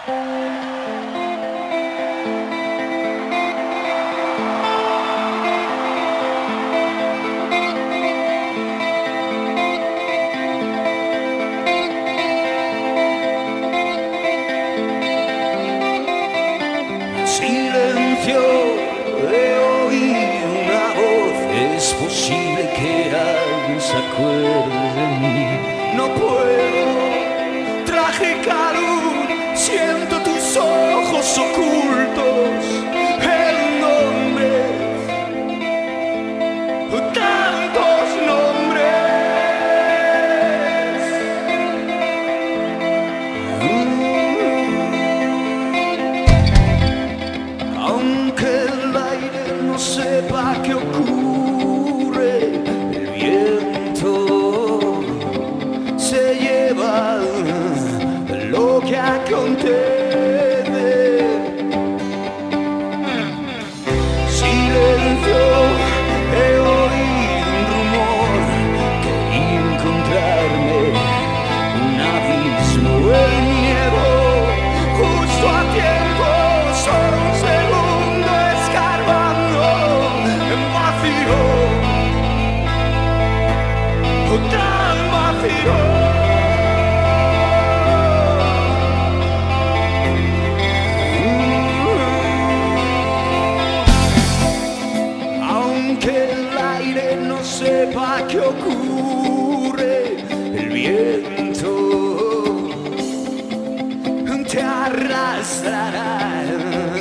Silencio, he oído una voz, es posible que alguien se acuerde de mí. No puedo, trágica luz, siento tus ojos ocultos, el nombre, tantos nombres. Aunque el aire no sepa qué ocurre, el viento se lleva lo que acontece. Silencio, he oído un rumor que encontrarme un abismo, el miedo justo a tiempo, solo un segundo escarbando en vacío, tan vacío. Aunque el aire no sepa qué ocurre, el viento te arrastrará.